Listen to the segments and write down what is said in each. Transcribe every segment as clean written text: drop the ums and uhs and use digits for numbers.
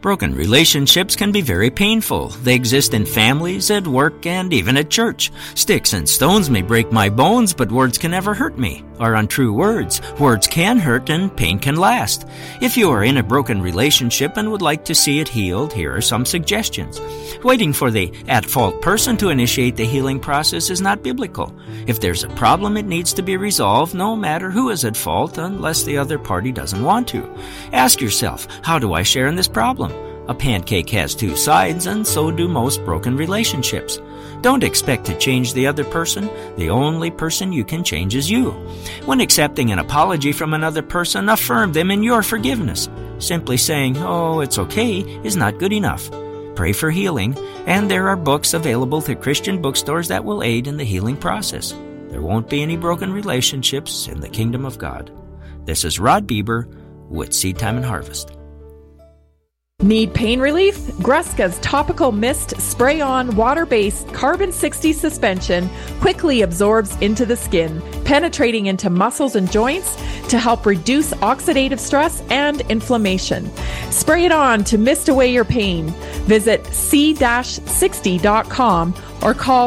Broken relationships can be very painful. They exist in families, at work, and even at church. Sticks and stones may break my bones, but words can never hurt me. Are untrue words. Words can hurt and pain can last. If you are in a broken relationship and would like to see it healed, here are some suggestions. Waiting for the at-fault person to initiate the healing process is not biblical. If there's a problem, it needs to be resolved no matter who is at fault unless the other party doesn't want to. Ask yourself, how do I share in this problem? A pancake has two sides, and so do most broken relationships. Don't expect to change the other person. The only person you can change is you. When accepting an apology from another person, affirm them in your forgiveness. Simply saying, "Oh, it's okay," is not good enough. Pray for healing, and there are books available through Christian bookstores that will aid in the healing process. There won't be any broken relationships in the kingdom of God. This is Rod Bieber with Seed Time and Harvest. Need pain relief? Greska's topical mist spray-on water-based carbon-60 suspension quickly absorbs into the skin, penetrating into muscles and joints to help reduce oxidative stress and inflammation. Spray it on to mist away your pain. Visit c-60.com or call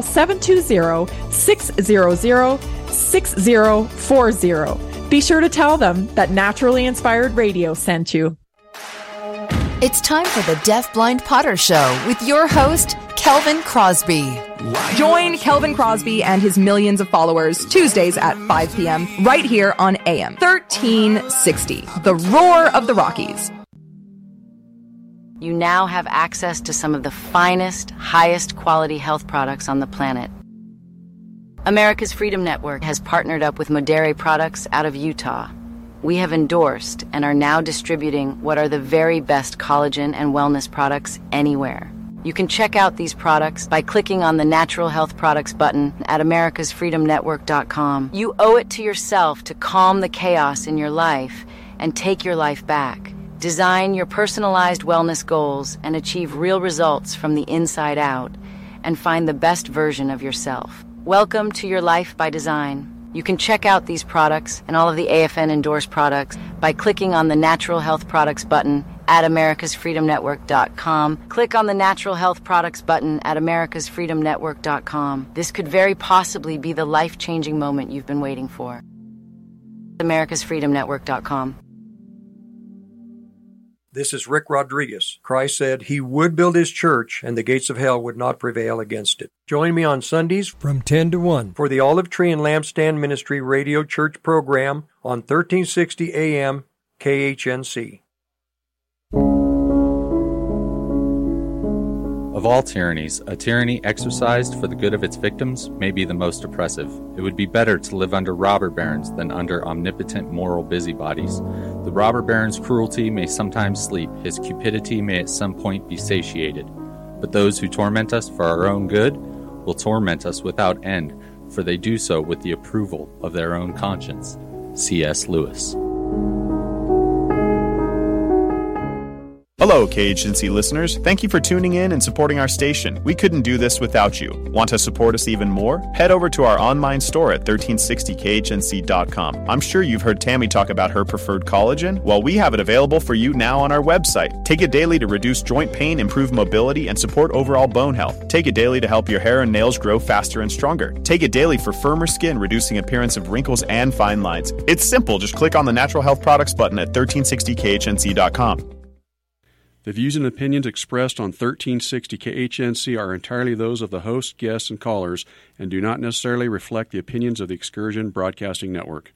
720-600-6040. Be sure to tell them that Naturally Inspired Radio sent you. It's time for the Deaf Blind Potter Show with your host, Kelvin Crosby. Join Kelvin Crosby and his millions of followers Tuesdays at 5 p.m. right here on AM 1360, the roar of the Rockies. You now have access to some of the finest, highest quality health products on the planet. America's Freedom Network has partnered up with Modere Products out of Utah. We have endorsed and are now distributing what are the very best collagen and wellness products anywhere. You can check out these products by clicking on the Natural Health Products button at americasfreedomnetwork.com. You owe it to yourself to calm the chaos in your life and take your life back. Design your personalized wellness goals and achieve real results from the inside out and find the best version of yourself. Welcome to your life by design. You can check out these products and all of the AFN endorsed products by clicking on the Natural Health Products button at americasfreedomnetwork.com. Click on the Natural Health Products button at americasfreedomnetwork.com. This could very possibly be the life-changing moment you've been waiting for. americasfreedomnetwork.com. This is Rick Rodriguez. Christ said he would build his church and the gates of hell would not prevail against it. Join me on Sundays from 10 to 1 for the Olive Tree and Lampstand Ministry Radio Church program on 1360 AM KHNC. Of all tyrannies, a tyranny exercised for the good of its victims may be the most oppressive. It would be better to live under robber barons than under omnipotent moral busybodies. The robber baron's cruelty may sometimes sleep, his cupidity may at some point be satiated. But those who torment us for our own good will torment us without end, for they do so with the approval of their own conscience. C.S. Lewis. Hello, KHNC listeners. Thank you for tuning in and supporting our station. We couldn't do this without you. Want to support us even more? Head over to our online store at 1360khnc.com. I'm sure you've heard Tammy talk about her preferred collagen. Well, we have it available for you now on our website. Take it daily to reduce joint pain, improve mobility, and support overall bone health. Take it daily to help your hair and nails grow faster and stronger. Take it daily for firmer skin, reducing appearance of wrinkles and fine lines. It's simple. Just click on the Natural Health Products button at 1360khnc.com. The views and opinions expressed on 1360 KHNC are entirely those of the host, guests, and callers, and do not necessarily reflect the opinions of the Excursion Broadcasting Network.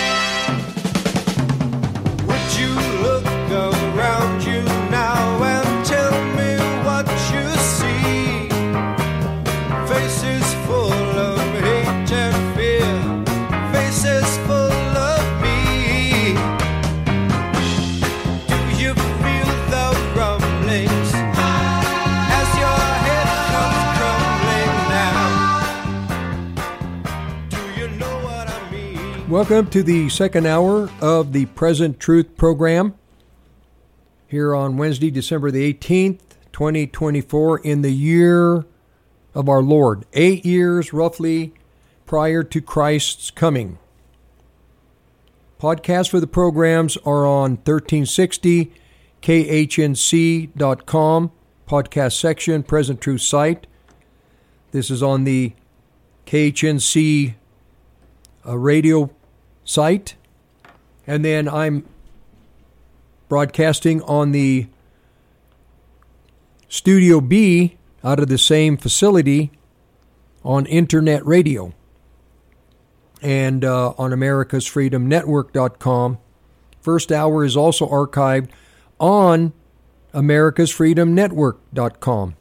Would you look around you now and Welcome to the second hour of the Present Truth program here on Wednesday, December the 18th, 2024, in the year of our Lord. 8 years, roughly, prior to Christ's coming. Podcasts for the programs are on 1360khnc.com, podcast section, Present Truth site. This is on the KHNC radio site. And then I'm broadcasting on the Studio B out of the same facility on internet radio and on americasfreedomnetwork.com. First hour is also archived on americasfreedomnetwork.com.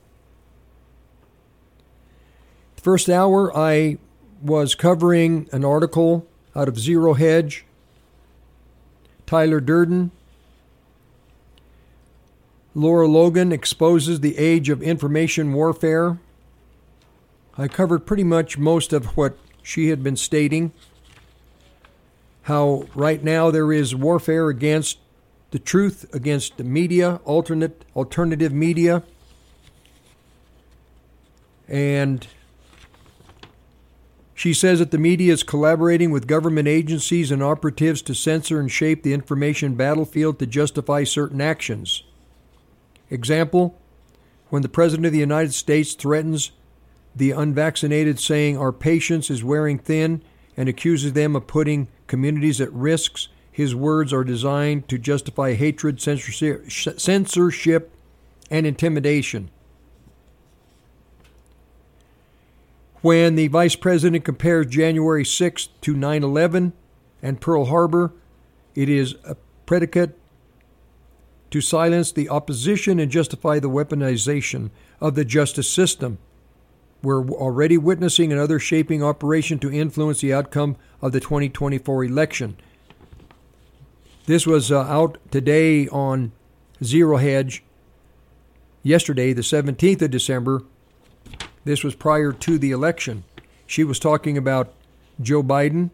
First hour, I was covering an article out of Zero Hedge, Tyler Durden. Lara Logan exposes the age of information warfare. I covered pretty much most of what she had been stating. How right now there is warfare against the truth, against the media, alternative media. And she says that the media is collaborating with government agencies and operatives to censor and shape the information battlefield to justify certain actions. Example, when the President of the United States threatens the unvaccinated, saying our patience is wearing thin, and accuses them of putting communities at risk, his words are designed to justify hatred, censorship, and intimidation. When the Vice President compares January 6th to 9/11 and Pearl Harbor, it is a predicate to silence the opposition and justify the weaponization of the justice system. We're already witnessing another shaping operation to influence the outcome of the 2024 election. This was out today on Zero Hedge, yesterday, the 17th of December. This was prior to the election. She was talking about Joe Biden,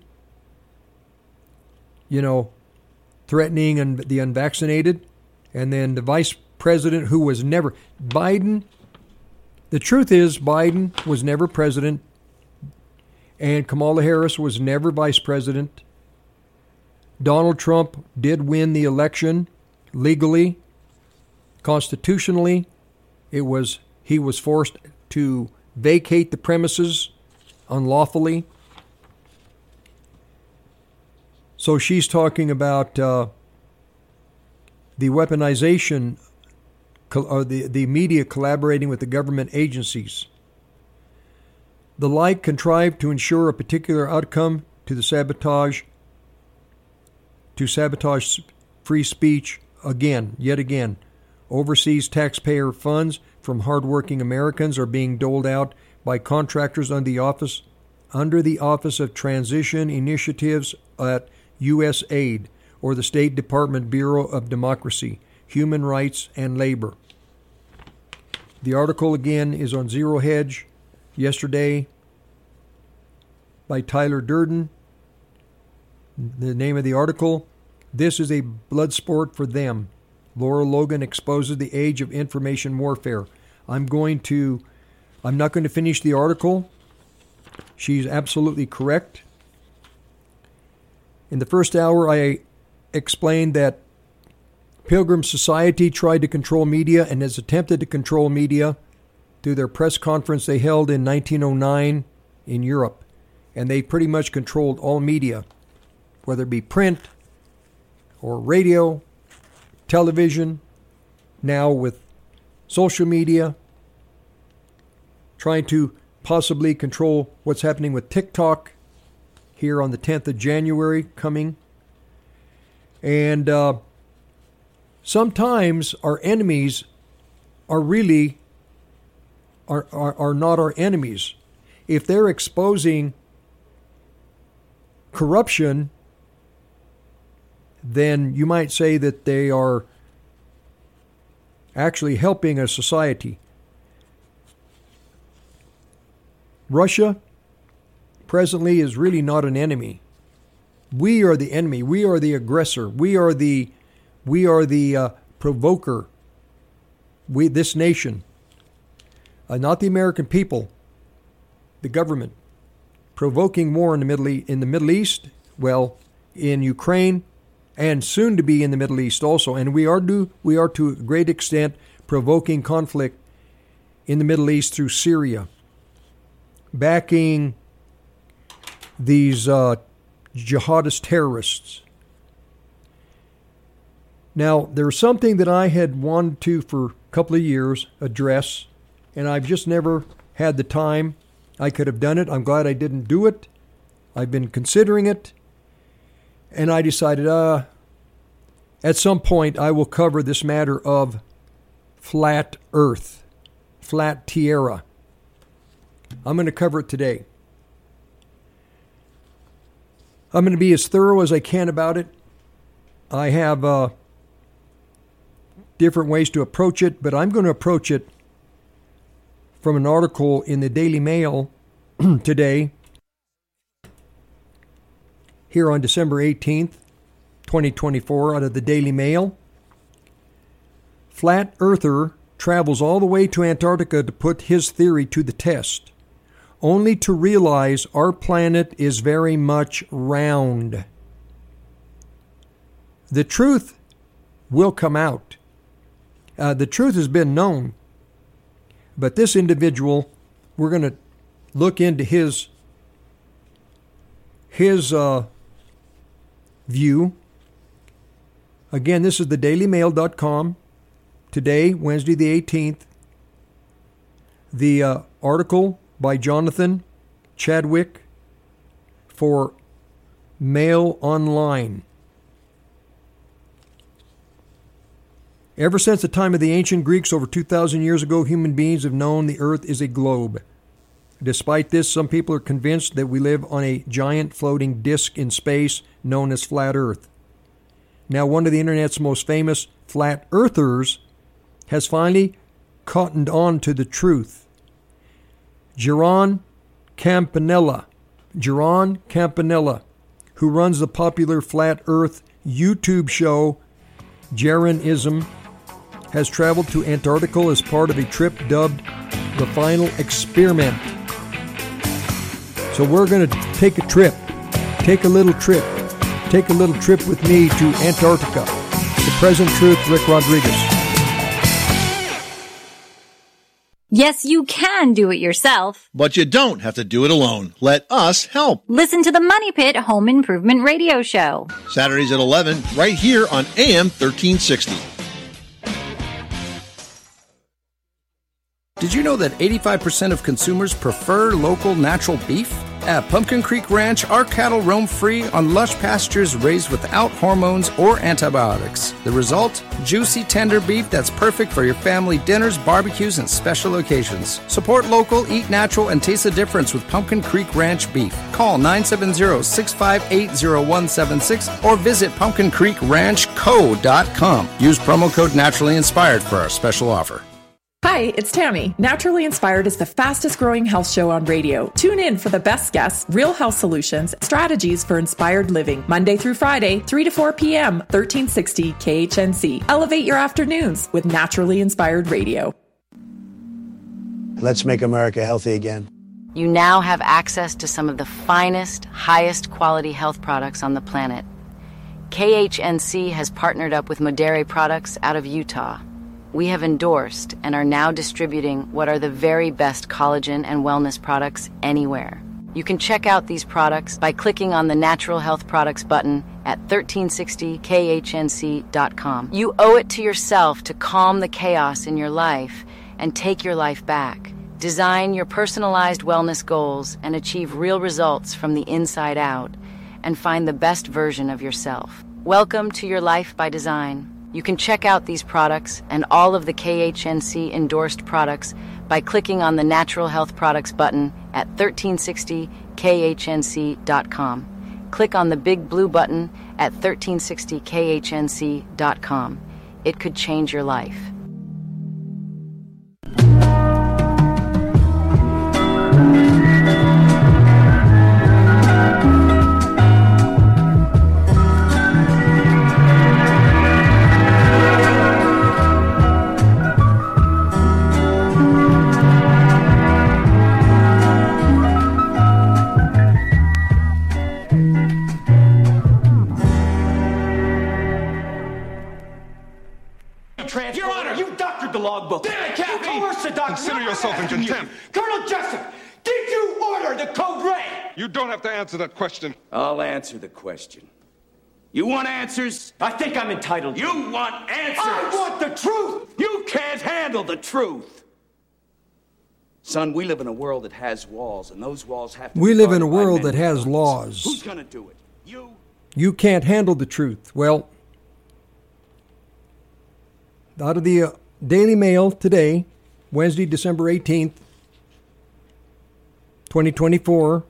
threatening the unvaccinated, and then the vice president who was never Biden. The truth is Biden was never president, and Kamala Harris was never vice president. Donald Trump did win the election legally, constitutionally. He was forced to vacate the premises unlawfully. So she's talking about the weaponization, or the media collaborating with the government agencies. The like contrived to ensure a particular outcome to sabotage free speech yet again. Overseas taxpayer funds from hardworking Americans are being doled out by contractors under the Office of Transition Initiatives at USAID, or the State Department Bureau of Democracy, Human Rights, and Labor. The article again is on Zero Hedge yesterday by Tyler Durden. The name of the article, "This is a blood sport for them. Lara Logan exposes the age of information warfare." I'm not going to finish the article. She's absolutely correct. In the first hour, I explained that Pilgrim Society tried to control media and has attempted to control media through their press conference they held in 1909 in Europe. And they pretty much controlled all media, whether it be print or radio, television, now with social media, trying to possibly control what's happening with TikTok here on the 10th of January coming. And sometimes our enemies are really are not our enemies. If they're exposing corruption, then you might say that they are actually helping a society. Russia presently is really not an enemy. We are the enemy. We are the aggressor. We are the provoker. This nation, not the American people, the government, provoking war in the Middle East, well, in Ukraine, and soon to be in the Middle East also. And we are to a great extent provoking conflict in the Middle East through Syria, backing these jihadist terrorists. Now, there's something that I had wanted to, for a couple of years, address, and I've just never had the time. I could have done it. I'm glad I didn't do it. I've been considering it, and I decided at some point I will cover this matter of flat earth, flat tierra. I'm going to cover it today. I'm going to be as thorough as I can about it. I have different ways to approach it, but I'm going to approach it from an article in the Daily Mail today, here on December 18th, 2024, out of the Daily Mail. Flat earther travels all the way to Antarctica to put his theory to the test, only to realize our planet is very much round. The truth will come out. The truth has been known, but this individual, we're going to look into his view. Again, this is the dailymail.com. Today, Wednesday the 18th. The article by Jonathan Chadwick for Mail Online. Ever since the time of the ancient Greeks over 2,000 years ago, human beings have known the earth is a globe. Despite this, some people are convinced that we live on a giant floating disk in space known as flat earth. Now, one of the internet's most famous flat earthers has finally cottoned on to the truth. Jeroen Campanella, who runs the popular flat earth YouTube show Jeronism, has traveled to Antarctica as part of a trip dubbed The Final Experiment. So we're going to take a little trip with me to Antarctica. The Present Truth, Rick Rodriguez. Yes, you can do it yourself. But you don't have to do it alone. Let us help. Listen to the Money Pit Home Improvement Radio Show. Saturdays at 11, right here on AM 1360. Did you know that 85% of consumers prefer local natural beef? At Pumpkin Creek Ranch, our cattle roam free on lush pastures raised without hormones or antibiotics. The result? Juicy, tender beef that's perfect for your family dinners, barbecues, and special occasions. Support local, eat natural, and taste the difference with Pumpkin Creek Ranch beef. Call 970-658-0176 or visit pumpkincreekranchco.com. Use promo code Naturally Inspired for our special offer. Hi, it's Tammy. Naturally Inspired is the fastest growing health show on radio. Tune in for the best guests, real health solutions, strategies for inspired living. Monday through Friday, 3 to 4 p.m., 1360 KHNC. Elevate your afternoons with Naturally Inspired Radio. Let's make America healthy again. You now have access to some of the finest, highest quality health products on the planet. KHNC has partnered up with Modere Products out of Utah. We have endorsed and are now distributing what are the very best collagen and wellness products anywhere. You can check out these products by clicking on the Natural Health Products button at 1360khnc.com. You owe it to yourself to calm the chaos in your life and take your life back. Design your personalized wellness goals and achieve real results from the inside out, and find the best version of yourself. Welcome to your life by design. You can check out these products and all of the KHNC endorsed products by clicking on the Natural Health Products button at 1360khnc.com. Click on the big blue button at 1360khnc.com. It could change your life. you coerced the doctor. Consider yourself in contempt. Colonel Jessup, did you order the Code Red? You don't have to answer that question. I'll answer the question. You want answers? I think I'm entitled. You want answers? I want the truth! You can't handle the truth! Son, we live in a world that has walls, and those walls have to We be live in a guarded by world men that has with guns. laws. Who's gonna do it? You? You can't handle the truth. Well, out of the Daily Mail today, Wednesday, December 18th, 2024,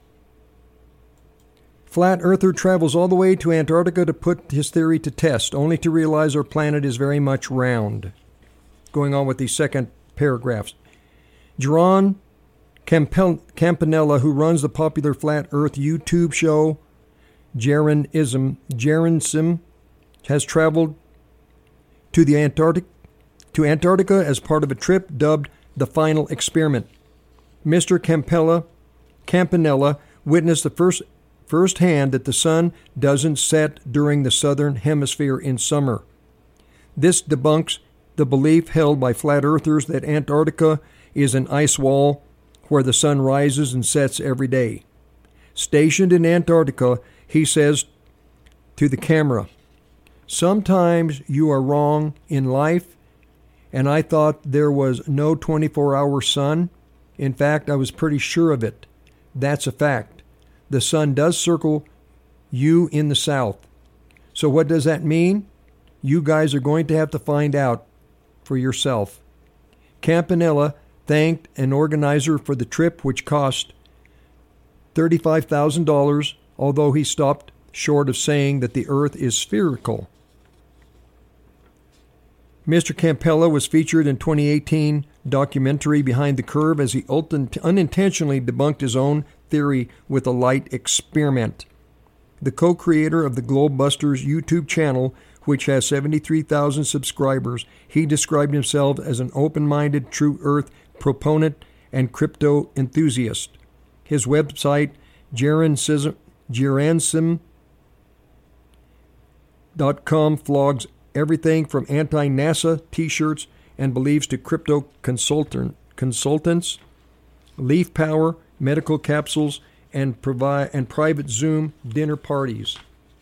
Flat Earther travels all the way to Antarctica to put his theory to test, only to realize our planet is very much round. Going on with the second paragraphs. Jerron Campanella, who runs the popular Flat Earth YouTube show Jeranism, has traveled to Antarctica as part of a trip dubbed the Final Experiment. Mr. Campanella witnessed the firsthand that the sun doesn't set during the southern hemisphere in summer. This debunks the belief held by flat earthers that Antarctica is an ice wall where the sun rises and sets every day. Stationed in Antarctica, he says to the camera, "Sometimes you are wrong in life, and I thought there was no 24-hour sun. In fact, I was pretty sure of it. That's a fact. The sun does circle you in the south. So what does that mean? You guys are going to have to find out for yourself." Campanella thanked an organizer for the trip, which cost $35,000, although he stopped short of saying that the Earth is spherical. Mr. Campanella was featured in 2018 documentary Behind the Curve as he unintentionally debunked his own theory with a light experiment. The co-creator of the Globebusters YouTube channel, which has 73,000 subscribers, he described himself as an open-minded true Earth proponent and crypto enthusiast. His website, Jeranism.com, flogs everything from anti-NASA t-shirts and beliefs to crypto consultants, leaf power, medical capsules, and private Zoom dinner parties.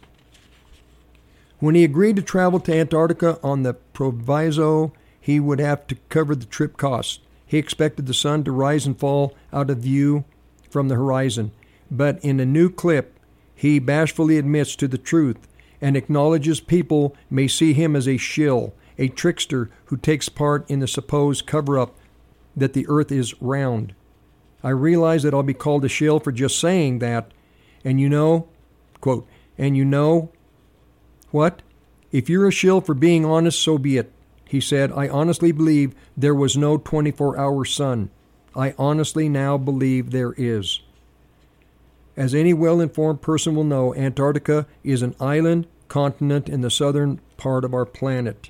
When he agreed to travel to Antarctica on the proviso he would have to cover the trip costs, he expected the sun to rise and fall out of view from the horizon. But in a new clip, he bashfully admits to the truth and acknowledges people may see him as a shill, a trickster who takes part in the supposed cover-up that the Earth is round. I realize that I'll be called a shill for just saying that, and you know, quote, and you know what? If you're a shill for being honest, so be it. He said, I honestly believe there was no 24-hour sun. I honestly now believe there is. As any well-informed person will know, Antarctica is an island continent in the southern part of our planet.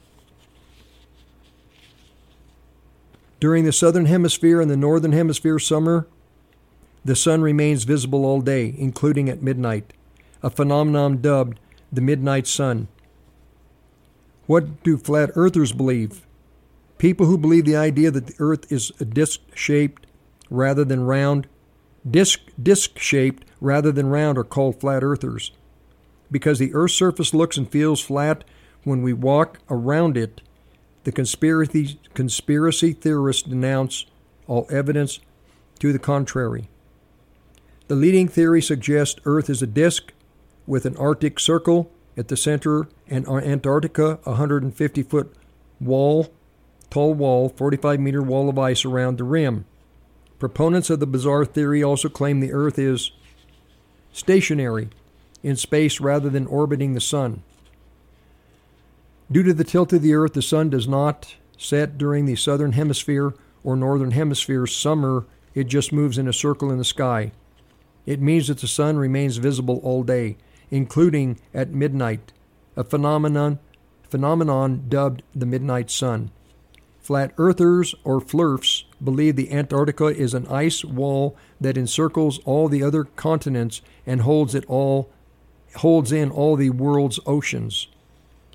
During the southern hemisphere and the northern hemisphere summer, the sun remains visible all day, including at midnight, a phenomenon dubbed the midnight sun. What do flat earthers believe? People who believe the idea that the earth is a disc-shaped rather than round, disc-shaped rather than round are called flat earthers. Because the earth's surface looks and feels flat when we walk around it, the conspiracy theorists denounce all evidence to the contrary. The leading theory suggests Earth is a disk with an Arctic Circle at the center and Antarctica, a 150-foot tall wall, 45-meter wall of ice around the rim. Proponents of the bizarre theory also claim the Earth is stationary in space rather than orbiting the sun. Due to the tilt of the Earth, the sun does not set during the southern hemisphere or northern hemisphere summer. It just moves in a circle in the sky. It means that the sun remains visible all day, including at midnight, a phenomenon dubbed the midnight sun. Flat earthers, or flurfs, believe the Antarctica is an ice wall that encircles all the other continents and holds in all the world's oceans.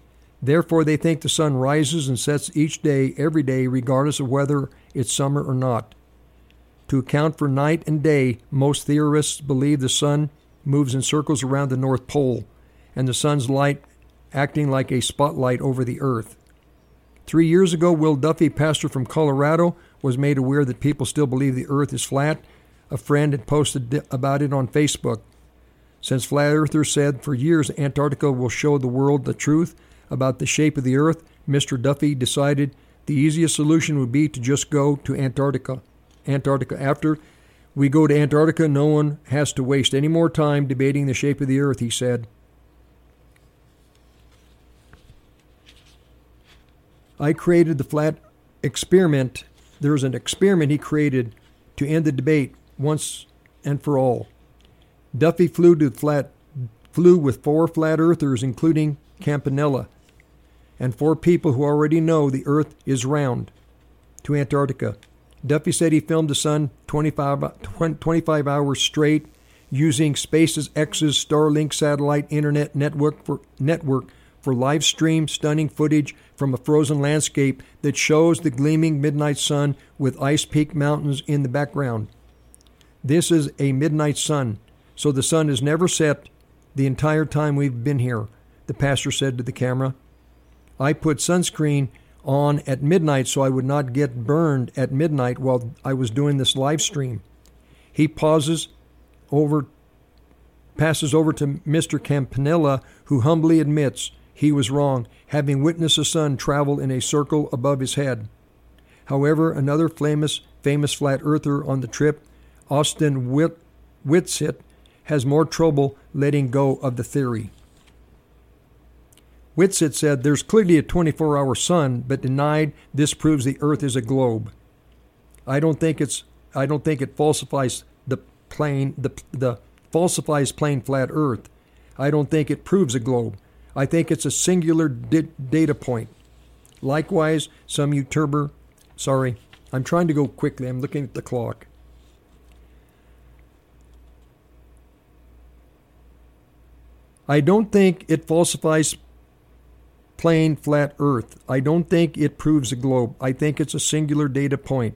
Therefore, they think the sun rises and sets each day, every day, regardless of whether it's summer or not. To account for night and day, most theorists believe the sun moves in circles around the North Pole, and the sun's light acting like a spotlight over the earth. 3 years ago, Will Duffy, pastor from Colorado, was made aware that people still believe the earth is flat. A friend had posted about it on Facebook. Since flat earthers said for years Antarctica will show the world the truth about the shape of the earth, Mr. Duffy decided the easiest solution would be to just go to Antarctica. After we go to Antarctica, no one has to waste any more time debating the shape of the earth, he said. I created the flat experiment. There's an experiment he created to end the debate once and for all. Duffy flew with 4 flat earthers, including Campanella, and 4 people who already know the earth is round, to Antarctica. Duffy said he filmed the sun 25 hours straight using SpaceX's Starlink satellite internet network for live stream stunning footage from a frozen landscape that shows the gleaming midnight sun with Ice Peak Mountains in the background. This is a midnight sun, so the sun has never set the entire time we've been here, the pastor said to the camera. I put sunscreen on at midnight so I would not get burned at midnight while I was doing this live stream. He passes over to Mr. Campanella, who humbly admits he was wrong, having witnessed the sun travel in a circle above his head. However, another famous flat earther on the trip, Austin Whitsitt, has more trouble letting go of the theory. Whitsitt said there's clearly a 24-hour sun, but denied this proves the earth is a globe. I don't think it falsifies falsifies plain flat earth. I don't think it proves a globe. I think it's a singular data point. Likewise, some YouTuber... Sorry, I'm trying to go quickly. I'm looking at the clock. I don't think it falsifies plain flat earth. I don't think it proves a globe. I think it's a singular data point.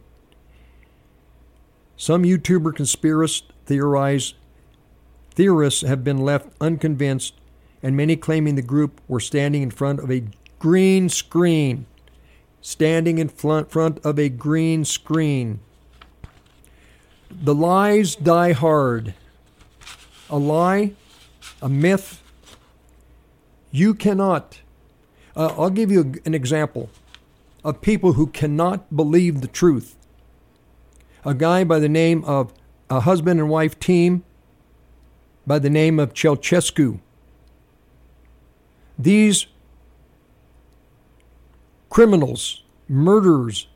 Some YouTuber conspiracy theorists have been left unconvinced, and many claiming the group were standing in front of a green screen. Standing in front of a green screen. The lies die hard. A lie, a myth. You cannot. I'll give you an example of people who cannot believe the truth. A guy by the name of a husband and wife team by the name of Ceausescu. These criminals, murderers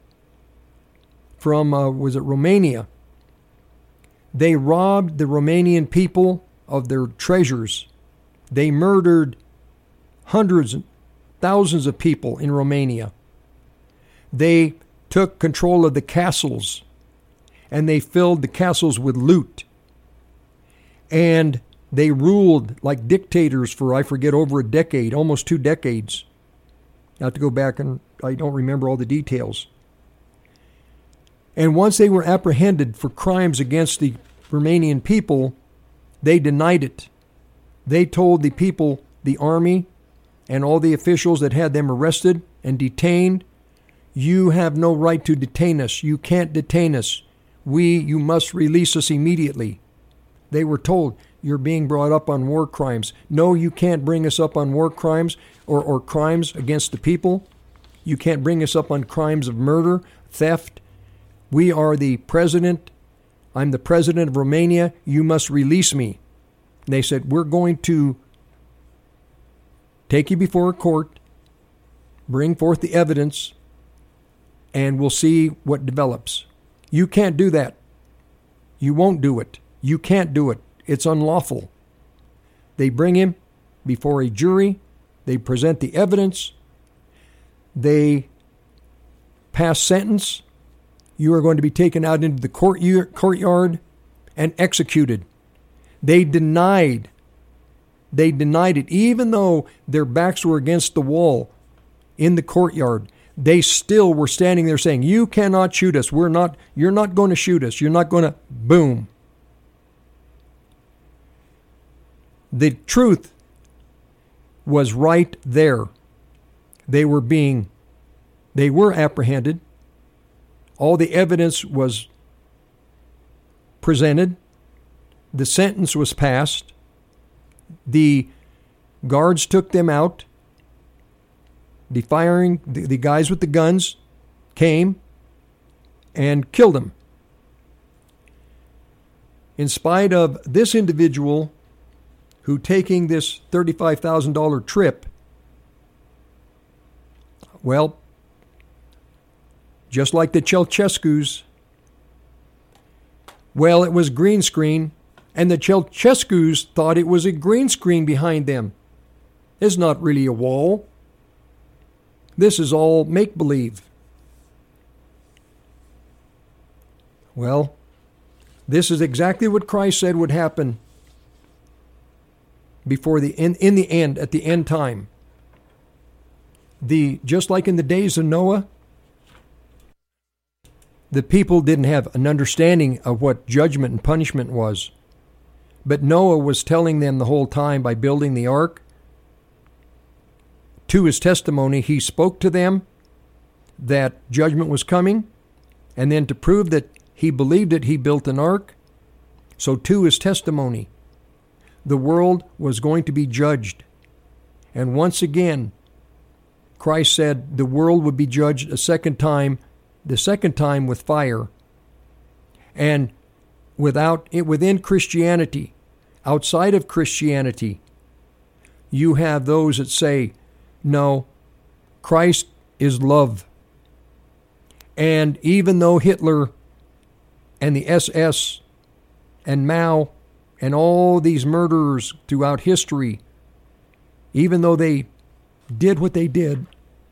from, Romania? They robbed the Romanian people of their treasures. They murdered hundreds and thousands of people in Romania. They took control of the castles, and they filled the castles with loot. And they ruled like dictators for, I forget, over a decade, almost 2 decades. I have to go back, and I don't remember all the details. And once they were apprehended for crimes against the Romanian people, they denied it. They told the people, the army, and all the officials that had them arrested and detained, you have no right to detain us. You can't detain us. You must release us immediately. They were told, you're being brought up on war crimes. No, you can't bring us up on war crimes or crimes against the people. You can't bring us up on crimes of murder, theft. We are the president. I'm the president of Romania. You must release me. And they said, we're going to take you before a court, bring forth the evidence, and we'll see what develops. You can't do that. You won't do it. You can't do it. It's unlawful. They bring him before a jury. They present the evidence. They pass sentence. You are going to be taken out into the courtyard and executed. They denied They denied it. Even though their backs were against the wall in the courtyard, they still were standing there saying, you cannot shoot us. You're not going to shoot us. You're not going to, boom. The truth was right there. They were apprehended. All the evidence was presented. The sentence was passed. The guards took them out. The guys with the guns came and killed them. In spite of this individual who taking this $35,000 trip, well, just like the Ceausescus, well, it was green screen, and the Ceausescus thought it was a green screen behind them. It's not really a wall. This is all make-believe. Well, this is exactly what Christ said would happen before in the end, at the end time. Just like in the days of Noah, the people didn't have an understanding of what judgment and punishment was. But Noah was telling them the whole time by building the ark. To his testimony, he spoke to them that judgment was coming, and then to prove that he believed it, he built an ark. So to his testimony, the world was going to be judged. And once again, Christ said the world would be judged the second time with fire. And within Christianity, outside of Christianity, you have those that say, no, Christ is love. And even though Hitler and the SS and Mao and all these murderers throughout history, even though they did what they did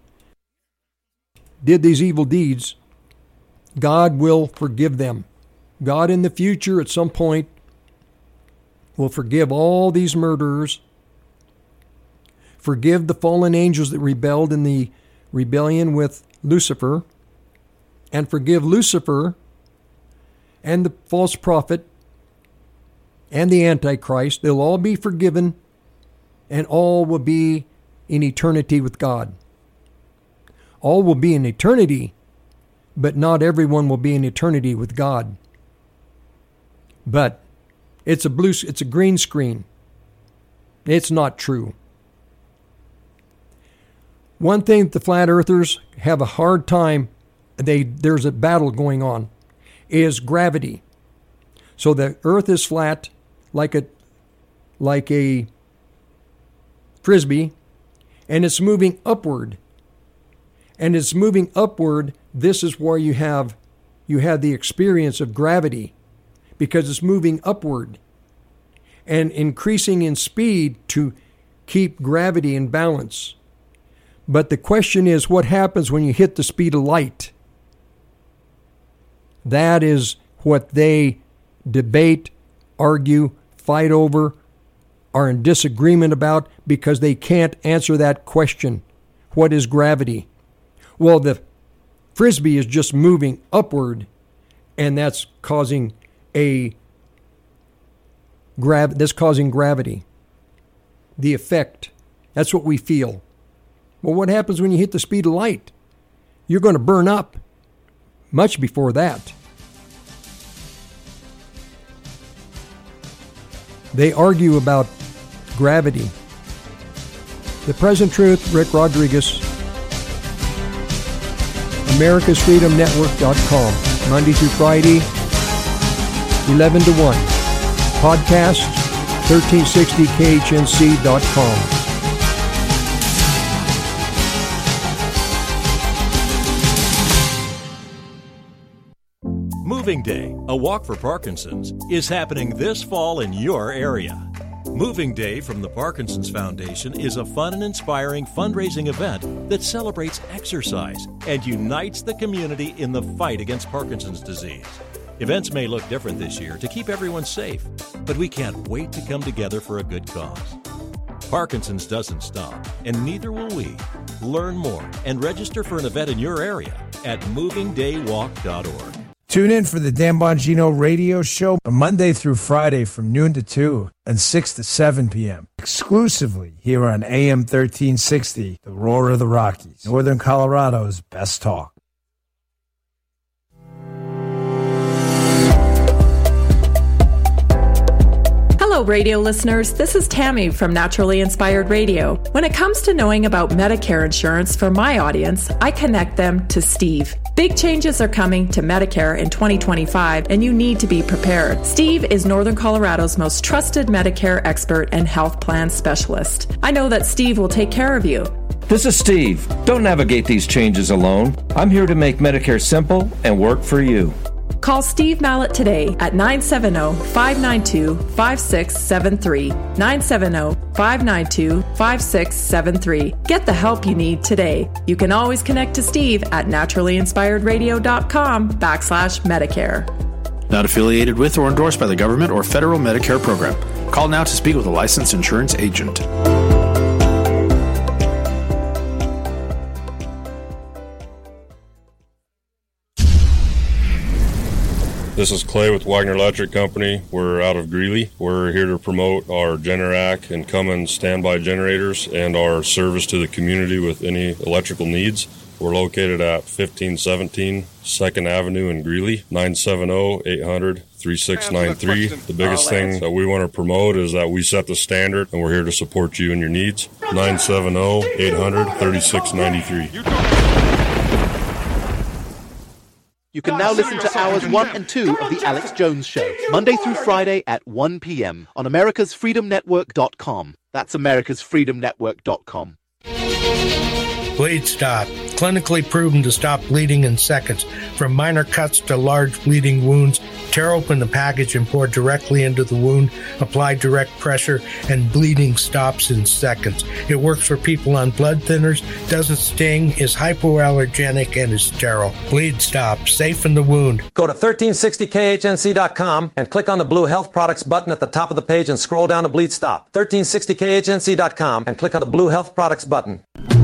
these evil deeds, God will forgive them. God in the future at some point will forgive all these murderers, forgive the fallen angels that rebelled in the rebellion with Lucifer, and forgive Lucifer and the false prophet and the Antichrist. They'll all be forgiven, and all will be in eternity with God. All will be in eternity, but not everyone will be in eternity with God. But it's a green screen. It's not true. One thing the flat earthers have a hard time, there's a battle going on, is gravity. So the earth is flat like a frisbee, and it's moving upward. And it's moving upward. This is where you have the experience of gravity, because it's moving upward and increasing in speed to keep gravity in balance. But the question is, what happens when you hit the speed of light? That is what they debate, argue, fight over, are in disagreement about, because they can't answer that question. What is gravity? Well, the frisbee is just moving upward, and that's causing gravity. The effect. That's what we feel. Well, what happens when you hit the speed of light? You're going to burn up much before that. They argue about gravity. The Present Truth, Rick Rodriguez, AmericasFreedomNetwork.com, Monday through Friday, 11 to 1. Podcast, 1360khnc.com. Moving Day, a walk for Parkinson's, is happening this fall in your area. Moving Day from the Parkinson's Foundation is a fun and inspiring fundraising event that celebrates exercise and unites the community in the fight against Parkinson's disease. Events may look different this year to keep everyone safe, but we can't wait to come together for a good cause. Parkinson's doesn't stop, and neither will we. Learn more and register for an event in your area at movingdaywalk.org. Tune in for the Dan Bongino radio show Monday through Friday from noon to 2 and 6 to 7 p.m. exclusively here on AM 1360, the Roar of the Rockies, Northern Colorado's best talk. Hello, radio listeners. This is Tammy from Naturally Inspired Radio. When it comes to knowing about Medicare insurance for my audience, I connect them to Steve. Big changes are coming to Medicare in 2025, and you need to be prepared. Steve is Northern Colorado's most trusted Medicare expert and health plan specialist. I know that Steve will take care of you. This is Steve. Don't navigate these changes alone. I'm here to make Medicare simple and work for you. Call Steve Mallett today at 970-592-5673. 970-592-5673. Get the help you need today. You can always connect to Steve at naturallyinspiredradio.com/Medicare. Not affiliated with or endorsed by the government or federal Medicare program. Call now to speak with a licensed insurance agent. This is Clay with Wagner Electric Company. We're out of Greeley. We're here to promote our Generac and Cummins standby generators and our service to the community with any electrical needs. We're located at 1517 2nd Avenue in Greeley, 970-800-3693. The biggest thing that we want to promote is that we set the standard, and we're here to support you and your needs. 970-800-3693. You can now listen to hours 1 and 2 of The Alex Jones Show, Monday through Friday at 1 p.m. on americasfreedomnetwork.com. That's americasfreedomnetwork.com. Bleed Stop. Clinically proven to stop bleeding in seconds. From minor cuts to large bleeding wounds, tear open the package and pour directly into the wound. Apply direct pressure and bleeding stops in seconds. It works for people on blood thinners, doesn't sting, is hypoallergenic, and is sterile. Bleed Stop. Safe in the wound. Go to 1360khnc.com and click on the blue Health Products button at the top of the page and scroll down to Bleed Stop. 1360khnc.com and click on the blue Health Products button.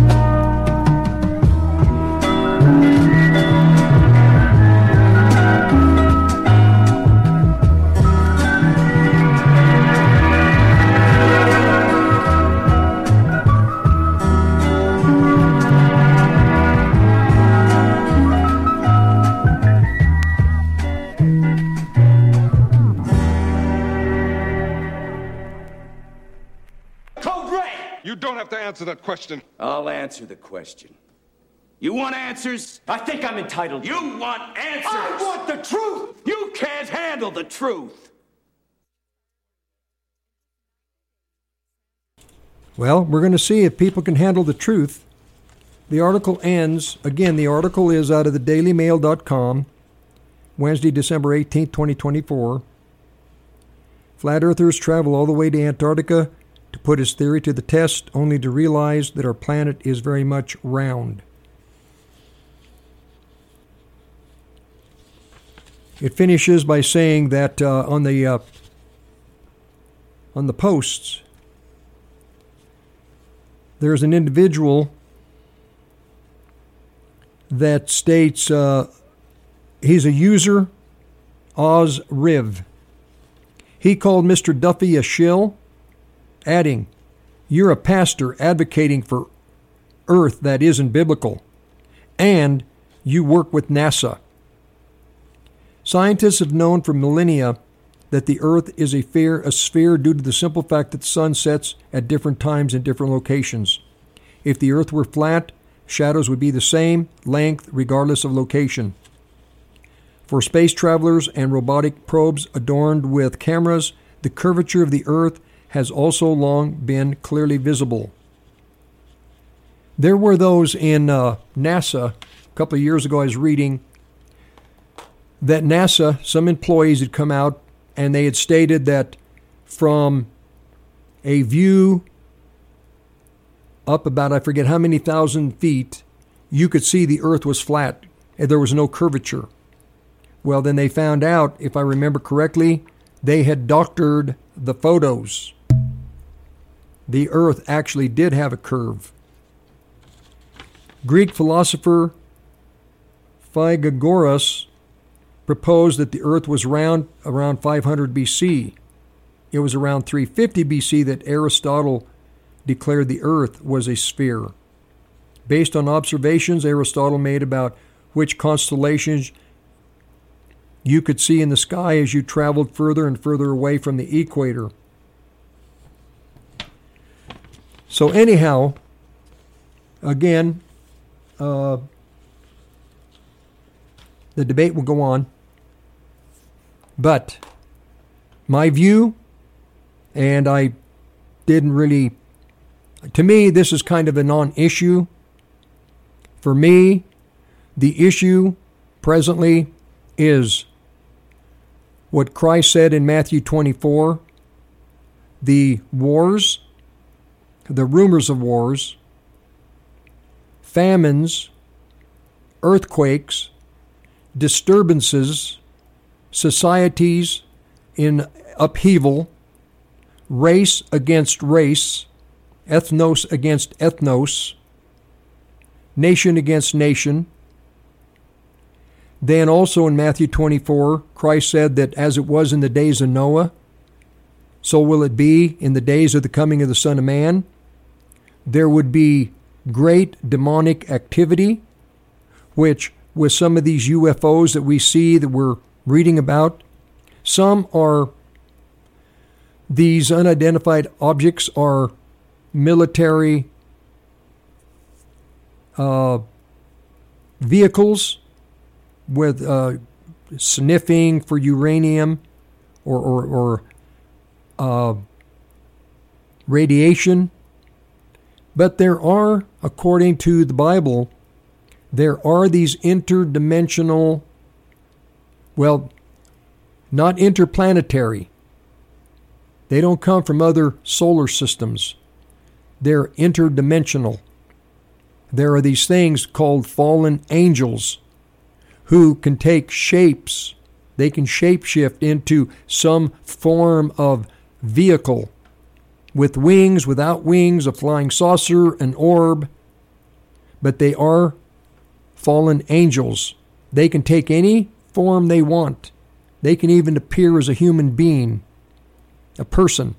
You don't have to answer that question. I'll answer the question. You want answers? I think I'm entitled. You want answers? I want the truth! You can't handle the truth! Well, we're going to see if people can handle the truth. The article ends, again, the article is out of the dailymail.com, Wednesday, December 18th, 2024. Flat earthers travel all the way to Antarctica to put his theory to the test, only to realize that our planet is very much round. It finishes by saying that on the posts, there's an individual that states he's a user, Oz Riv. He called Mr. Duffy a shill, adding, "You're a pastor advocating for Earth that isn't biblical, and you work with NASA." Scientists have known for millennia that the Earth is a sphere due to the simple fact that the sun sets at different times in different locations. If the Earth were flat, shadows would be the same length regardless of location. For space travelers and robotic probes adorned with cameras, the curvature of the Earth has also long been clearly visible. There were those in NASA, a couple of years ago I was reading, that NASA, some employees had come out and they had stated that from a view up about, I forget how many thousand feet, you could see the Earth was flat and there was no curvature. Well, then they found out, if I remember correctly, they had doctored the photos. the earth actually did have a curve. Greek philosopher Pythagoras proposed that the earth was round around 500 BC. It was around 350 BC that Aristotle declared the earth was a sphere. Based on observations Aristotle made about which constellations you could see in the sky as you traveled further and further away from the equator. So anyhow, again, the debate will go on. But my view, and I didn't really, to me, this is kind of a non-issue. For me, the issue presently is what Christ said in Matthew 24, the wars, the rumors of wars, famines, earthquakes, disturbances, societies in upheaval, race against race, ethnos against ethnos, nation against nation. Then also in Matthew 24, Christ said that as it was in the days of Noah, so will it be in the days of the coming of the Son of Man. There would be great demonic activity, which with some of these UFOs that we see that we're reading about, some are, these unidentified objects are military vehicles with sniffing for uranium or radiation. But there are, according to the Bible, there are these interdimensional, well, not interplanetary. They don't come from other solar systems. They're interdimensional. There are these things called fallen angels who can take shapes. They can shapeshift into some form of vehicle with wings, without wings, a flying saucer, an orb. But they are fallen angels. They can take any form they want. They can even appear as a human being, a person.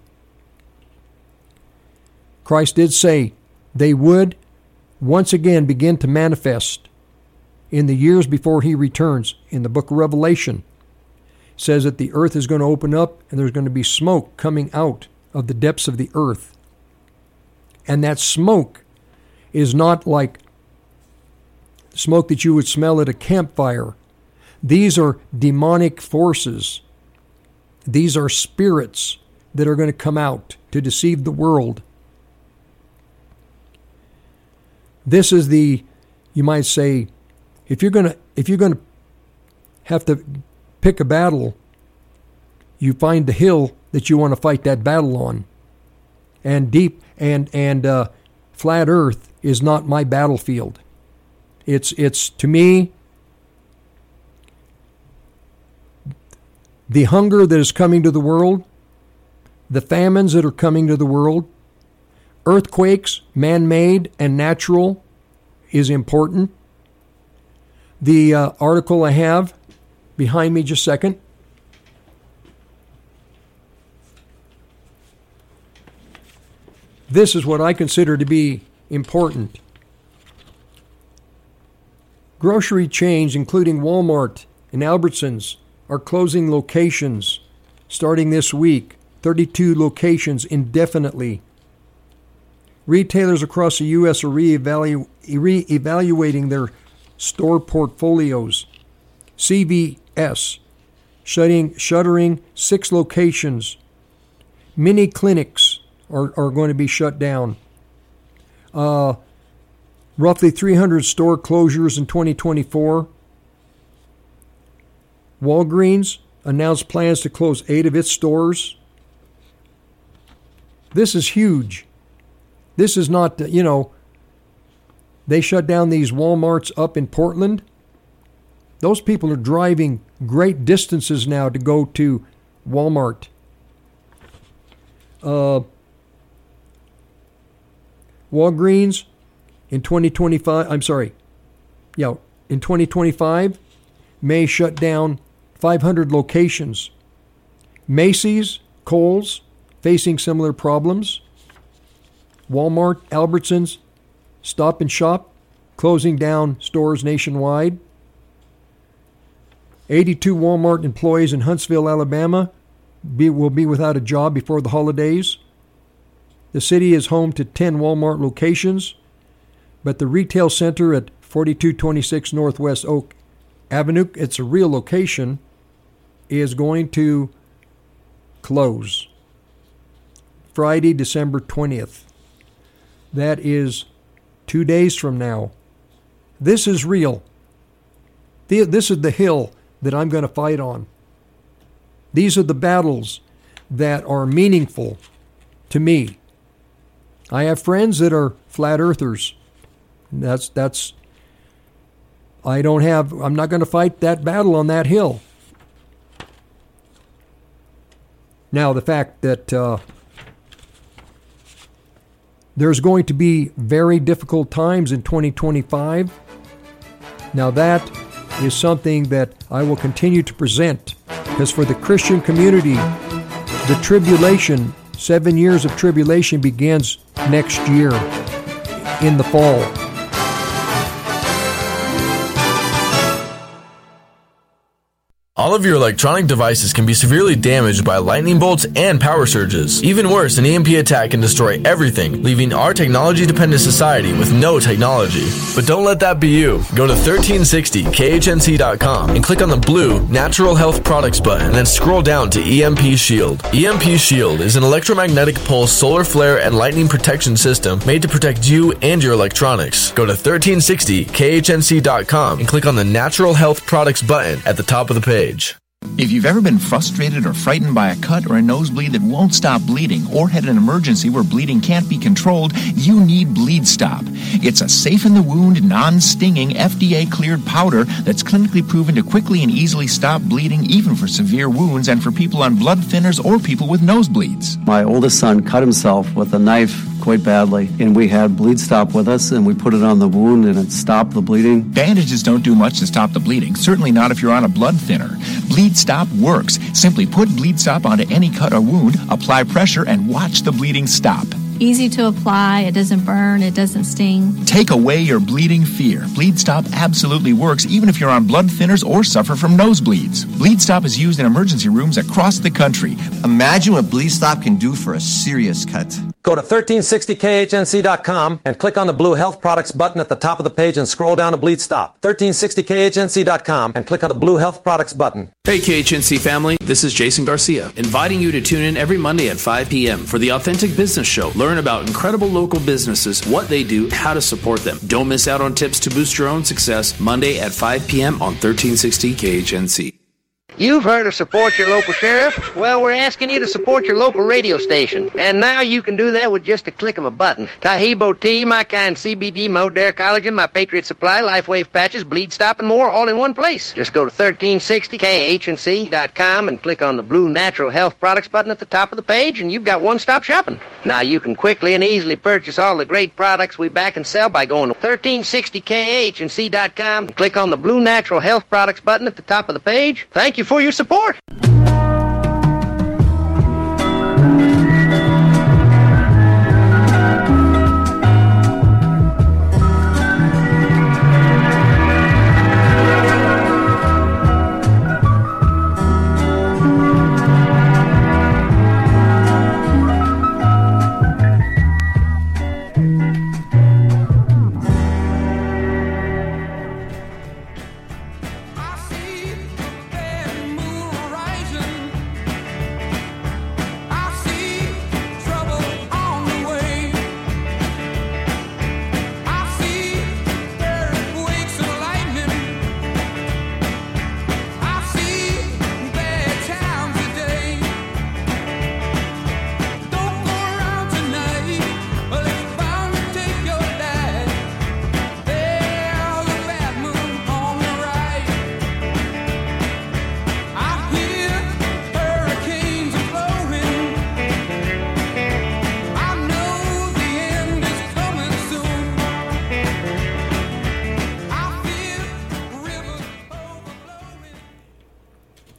Christ did say they would once again begin to manifest in the years before he returns. In the book of Revelation, it says that the earth is going to open up and there's going to be smoke coming out of the depths of the earth. And that smoke is not like smoke that you would smell at a campfire. These are demonic forces. These are spirits that are going to come out to deceive the world. This is the, you might say, if you're going to have to pick a battle, you find the hill that you want to fight that battle on. And deep and flat earth is not my battlefield. It's to me, the hunger that is coming to the world, the famines that are coming to the world, earthquakes, man-made and natural, is important. The article I have behind me, just a second. This is what I consider to be important. Grocery chains, including Walmart and Albertsons, are closing locations starting this week, 32 locations indefinitely. Retailers across the U.S. are reevaluating their store portfolios. CVS shuttering 6 locations. Many clinics are going to be shut down. Roughly 300 store closures in 2024. Walgreens announced plans to close 8 of its stores. This is huge. This is not, they shut down these Walmarts up in Portland. Those people are driving great distances now to go to Walmart. Walgreens in 2025 may shut down 500 locations. Macy's, Kohl's, facing similar problems. Walmart, Albertsons, Stop and Shop, closing down stores nationwide. 82 Walmart employees in Huntsville, Alabama will be without a job before the holidays. The city is home to 10 Walmart locations, but the retail center at 4226 Northwest Oak Avenue, it's a real location, is going to close Friday, December 20th. That is 2 days from now. This is real. This is the hill that I'm going to fight on. These are the battles that are meaningful to me. I have friends that are flat earthers. I'm not going to fight that battle on that hill. Now, the fact that there's going to be very difficult times in 2025, now that is something that I will continue to present, because for the Christian community, the tribulation, 7 years of tribulation, begins next year in the fall. All of your electronic devices can be severely damaged by lightning bolts and power surges. Even worse, an EMP attack can destroy everything, leaving our technology-dependent society with no technology. But don't let that be you. Go to 1360khnc.com and click on the blue Natural Health Products button, and then scroll down to EMP Shield. EMP Shield is an electromagnetic pulse solar flare and lightning protection system made to protect you and your electronics. Go to 1360khnc.com and click on the Natural Health Products button at the top of the page. If you've ever been frustrated or frightened by a cut or a nosebleed that won't stop bleeding, or had an emergency where bleeding can't be controlled, you need Bleed Stop. It's a safe-in-the-wound, non-stinging, FDA-cleared powder that's clinically proven to quickly and easily stop bleeding, even for severe wounds and for people on blood thinners or people with nosebleeds. My oldest son cut himself with a knife quite badly, and we had Bleed Stop with us, and we put it on the wound, and it stopped the bleeding. Bandages don't do much to stop the bleeding, certainly not if you're on a blood thinner. Bleed Stop works. Simply put Bleed Stop onto any cut or wound, apply pressure, and watch the bleeding stop. Easy to apply, it doesn't burn, it doesn't sting. Take away your bleeding fear. Bleed Stop absolutely works, even if you're on blood thinners or suffer from nosebleeds. Bleed Stop is used in emergency rooms across the country. Imagine what Bleed Stop can do for a serious cut. Go to 1360khnc.com and click on the blue Health Products button at the top of the page and scroll down to Bleed Stop. 1360khnc.com and click on the blue Health Products button. Hey KHNC family, this is Jason Garcia, inviting you to tune in every Monday at 5 p.m. for the Authentic Business Show. Learn about incredible local businesses, what they do, how to support them. Don't miss out on tips to boost your own success, Monday at 5 p.m. on 1360 KHNC. You've heard of support your local sheriff? Well, we're asking you to support your local radio station. And now you can do that with just a click of a button. Tahibo Tea, My Kind CBD, Modere Collagen, My Patriot Supply, LifeWave Patches, Bleed Stop, and more, all in one place. Just go to 1360khnc.com and click on the blue Natural Health Products button at the top of the page, and you've got one-stop shopping. Now you can quickly and easily purchase all the great products we back and sell by going to 1360khnc.com and click on the blue Natural Health Products button at the top of the page. Thank you for your support.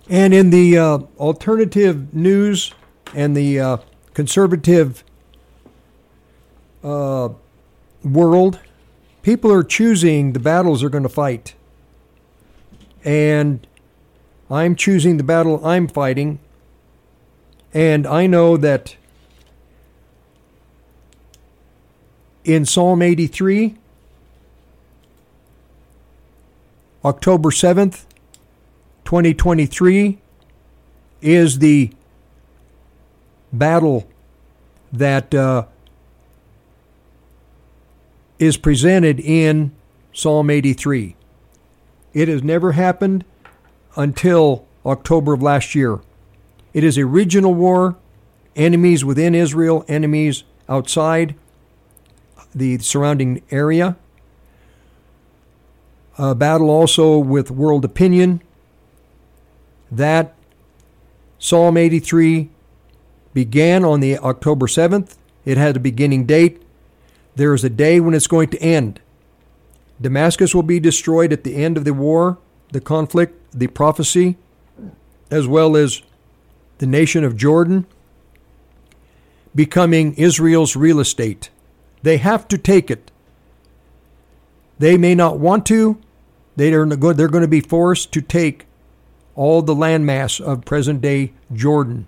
And in the alternative news and the conservative world, people are choosing the battles they're going to fight. And I'm choosing the battle I'm fighting. And I know that in Psalm 83, October 7th, 2023, is the battle that is presented in Psalm 83. It has never happened until October of last year. It is a regional war, enemies within Israel, enemies outside the surrounding area. A battle also with world opinion. That Psalm 83 began on the October 7th. It had a beginning date. There is a day when it's going to end. Damascus will be destroyed at the end of the war, the conflict, the prophecy, as well as the nation of Jordan becoming Israel's real estate. They have to take it. They may not want to. They're going to be forced to take all the landmass of present-day Jordan.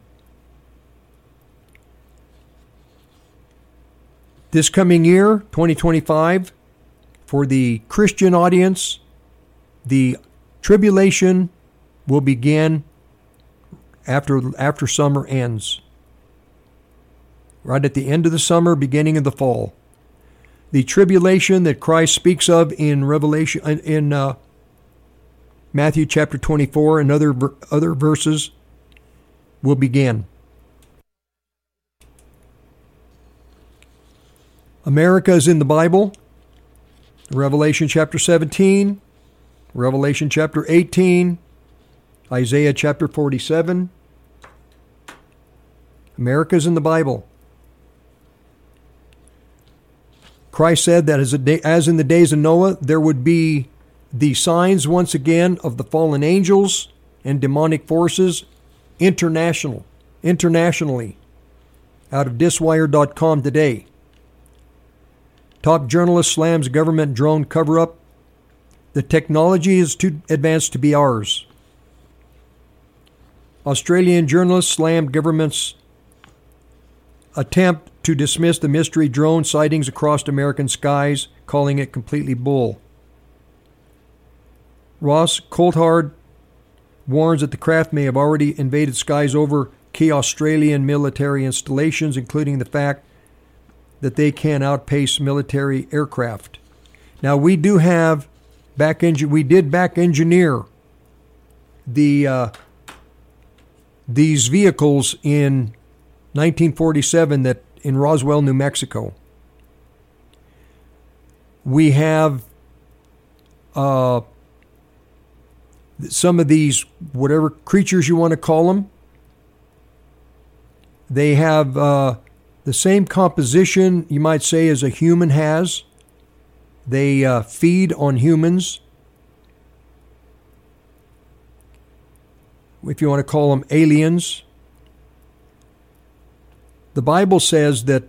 This coming year, 2025, for the Christian audience, the tribulation will begin after summer ends. Right at the end of the summer, beginning of the fall. The tribulation that Christ speaks of in Revelation, in Matthew chapter 24 and other verses, will begin. America is in the Bible. Revelation chapter 17, Revelation chapter 18, Isaiah chapter 47. America is in the Bible. Christ said that as in the days of Noah, there would be the signs once again of the fallen angels and demonic forces internationally, out of diswire.com today. Top journalist slams government drone cover-up. The technology is too advanced to be ours. Australian journalists slammed government's attempt to dismiss the mystery drone sightings across American skies, calling it completely bull. Ross Coulthard warns that the craft may have already invaded skies over key Australian military installations, including the fact that they can outpace military aircraft. Now, we do have we did back engineer these vehicles in 1947 that in Roswell, New Mexico. We have some of these, whatever creatures you want to call them. They have the same composition, you might say, as a human has. They feed on humans. If you want to call them aliens. The Bible says that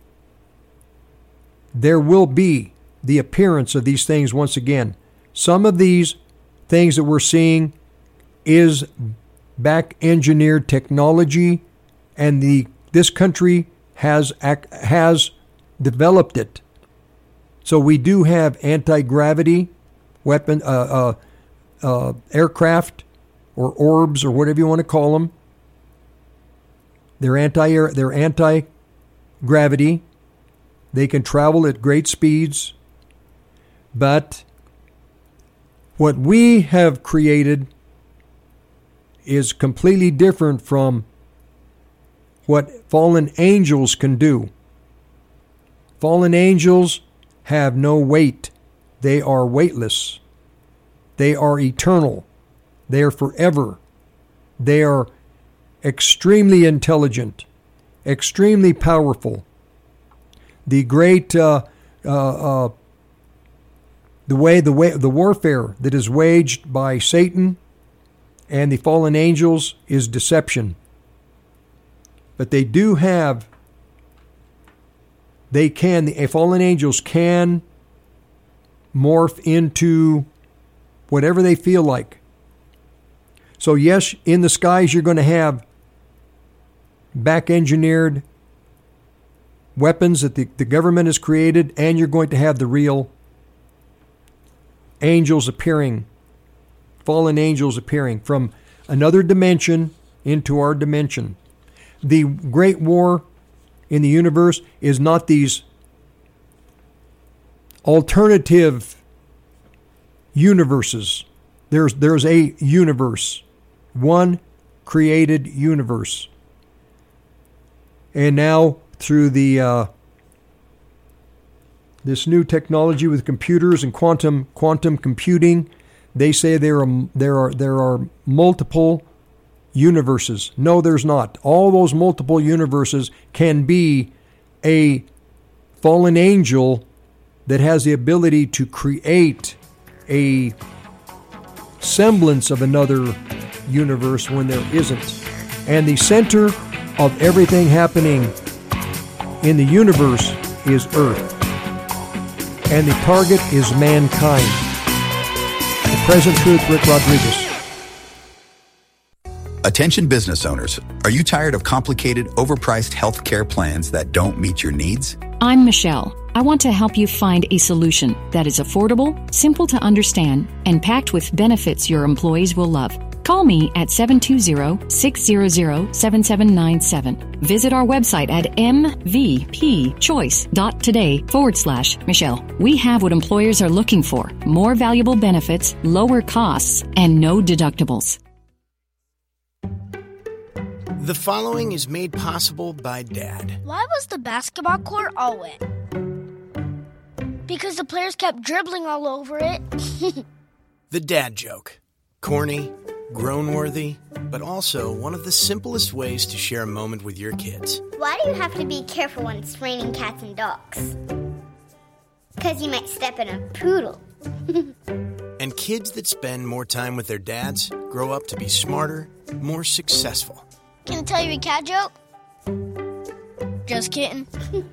there will be the appearance of these things once again. Some of these things that we're seeing is back-engineered technology, and this country has developed it. So we do have anti-gravity weapon aircraft or orbs or whatever you want to call them. They're anti-gravity. They can travel at great speeds. But what we have created is completely different from what fallen angels can do. Fallen angels have no weight. They are weightless. They are eternal. They are forever. They are extremely intelligent, extremely powerful. The great the warfare that is waged by Satan and the fallen angels is deception. But they do have, the fallen angels can morph into whatever they feel like. So yes, in the skies you're going to have back-engineered weapons that the government has created, and you're going to have the real angels appearing, fallen angels appearing from another dimension into our dimension. The great war in the universe is not these alternative universes. There's a universe, one created universe. And now through the this new technology with computers and quantum computing, they say there are multiple universes. No, there's not. All those multiple universes can be a fallen angel that has the ability to create a semblance of another universe when there isn't. And the center of everything happening in the universe is Earth. And the target is mankind. The Present Truth, Rick Rodriguez. Attention business owners. Are you tired of complicated, overpriced health care plans that don't meet your needs? I'm Michelle. I want to help you find a solution that is affordable, simple to understand, and packed with benefits your employees will love. Call me at 720-600-7797. Visit our website at mvpchoice.today/Michelle. We have what employers are looking for: more valuable benefits, lower costs, and no deductibles. The following is made possible by Dad. Why was the basketball court all wet? Because the players kept dribbling all over it. The dad joke. Corny, groan-worthy, but also one of the simplest ways to share a moment with your kids. Why do you have to be careful when it's raining cats and dogs? Because you might step in a poodle. And kids that spend more time with their dads grow up to be smarter, more successful. Can I tell you a cat joke? Just kidding.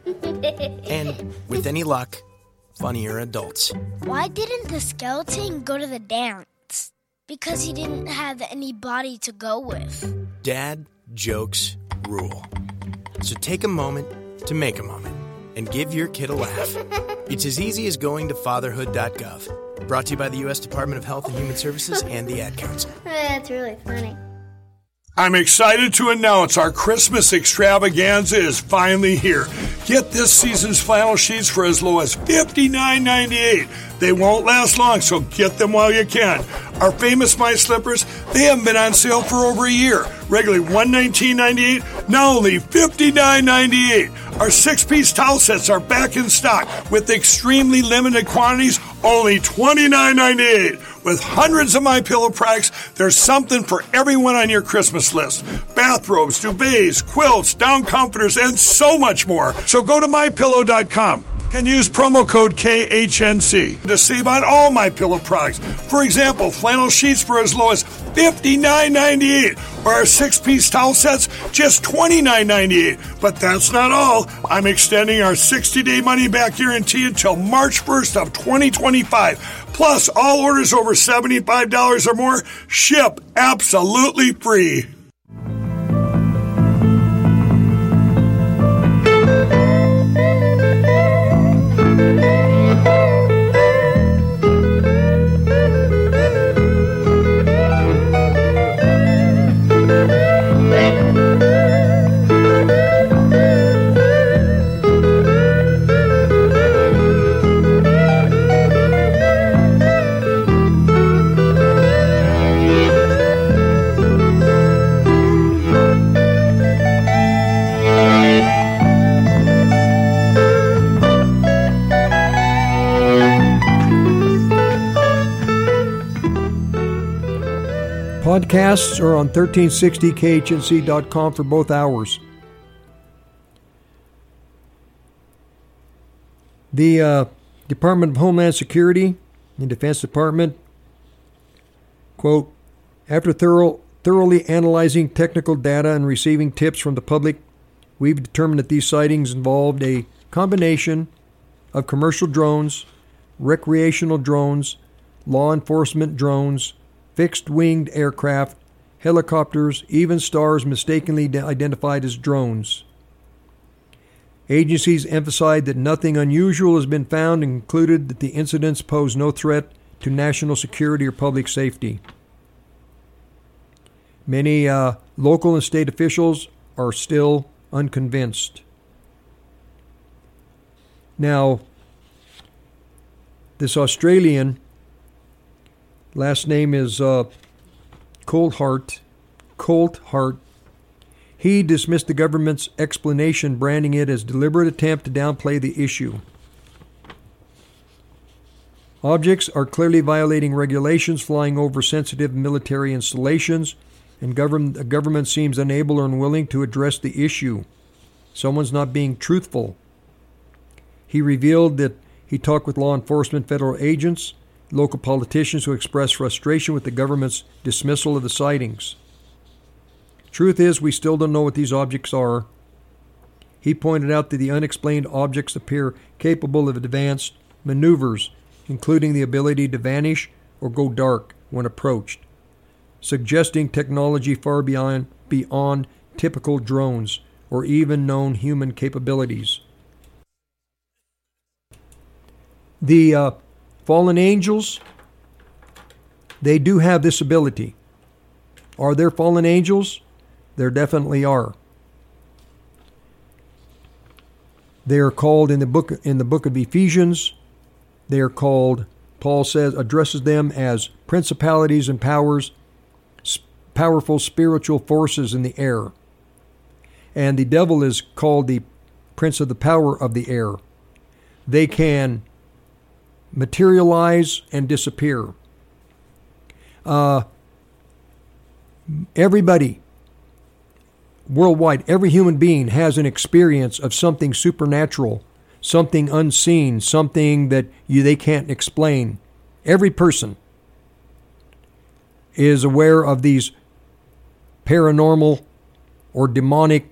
And with any luck, funnier adults. Why didn't the skeleton go to the dance? Because he didn't have any body to go with. Dad jokes rule. So take a moment to make a moment and give your kid a laugh. It's as easy as going to fatherhood.gov. Brought to you by the U.S. Department of Health and Human Services and the Ad Council. That's really funny. I'm excited to announce our Christmas extravaganza is finally here. Get this season's flannel sheets for as low as $59.98. They won't last long, so get them while you can. Our famous My Slippers, they have been on sale for over a year. Regularly $119.98, now only $59.98. Our 6-piece towel sets are back in stock with extremely limited quantities, only $29.98. With hundreds of MyPillow products, there's something for everyone on your Christmas list. Bathrobes, duvets, quilts, down comforters, and so much more. So go to MyPillow.com and use promo code KHNC to save on all MyPillow products. For example, flannel sheets for as low as $59.98, or our 6-piece towel sets just $29.98. But that's not all. I'm extending our 60-day money-back guarantee until March 1st of 2025. Plus, all orders over $75 or more ship absolutely free. Podcasts are on 1360khnc.com for both hours. The Department of Homeland Security and Defense Department, quote, After thoroughly analyzing technical data and receiving tips from the public, we've determined that these sightings involved a combination of commercial drones, recreational drones, law enforcement drones, fixed-winged aircraft, helicopters, even stars mistakenly identified as drones. Agencies emphasized that nothing unusual has been found and concluded that the incidents pose no threat to national security or public safety. Many local and state officials are still unconvinced. Now, this Australian, last name is Coulthart, he dismissed the government's explanation, branding it as deliberate attempt to downplay the issue. Objects are clearly violating regulations, flying over sensitive military installations, and the government seems unable or unwilling to address the issue. Someone's not being truthful. He revealed that he talked with law enforcement, federal agents, local politicians who expressed frustration with the government's dismissal of the sightings. Truth is, we still don't know what these objects are. He pointed out that the unexplained objects appear capable of advanced maneuvers, including the ability to vanish or go dark when approached, suggesting technology far beyond typical drones or even known human capabilities. The fallen angels, they do have this ability. Are there fallen angels? There definitely are. They are called in the book of Ephesians. They are called, Paul says, addresses them as principalities and powers, powerful spiritual forces in the air. And the devil is called the prince of the power of the air. They can materialize and disappear. Everybody, worldwide, every human being has an experience of something supernatural, something unseen, something that they can't explain. Every person is aware of these paranormal or demonic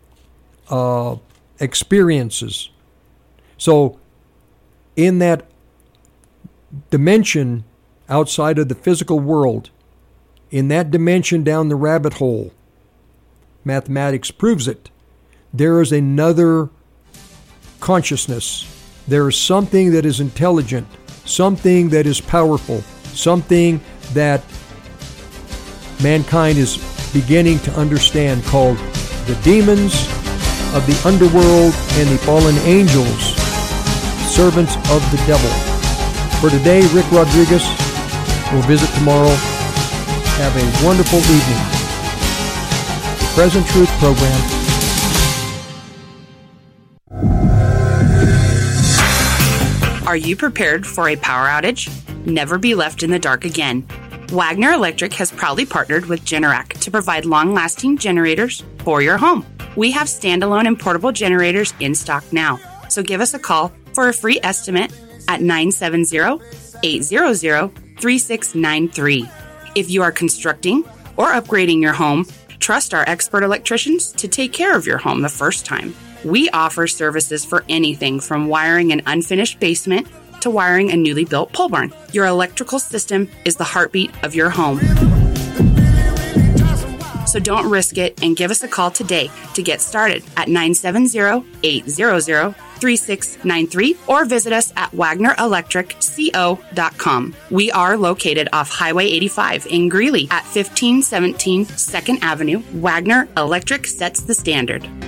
experiences. So in that dimension outside of the physical world, in that dimension down the rabbit hole, mathematics proves it, there is another consciousness. There is something that is intelligent, something that is powerful, something that mankind is beginning to understand, called the demons of the underworld and the fallen angels, servants of the devil. For today, Rick Rodriguez will visit tomorrow. Have a wonderful evening. The Present Truth Program. Are you prepared for a power outage? Never be left in the dark again. Wagner Electric has proudly partnered with Generac to provide long-lasting generators for your home. We have standalone and portable generators in stock now, so give us a call for a free estimate at 970-800-3693. If you are constructing or upgrading your home, trust our expert electricians to take care of your home the first time. We offer services for anything from wiring an unfinished basement to wiring a newly built pole barn. Your electrical system is the heartbeat of your home. So don't risk it and give us a call today to get started at 970-800-3693 or visit us at WagnerElectricCO.com. We are located off Highway 85 in Greeley at 1517 2nd Avenue. Wagner Electric sets the standard.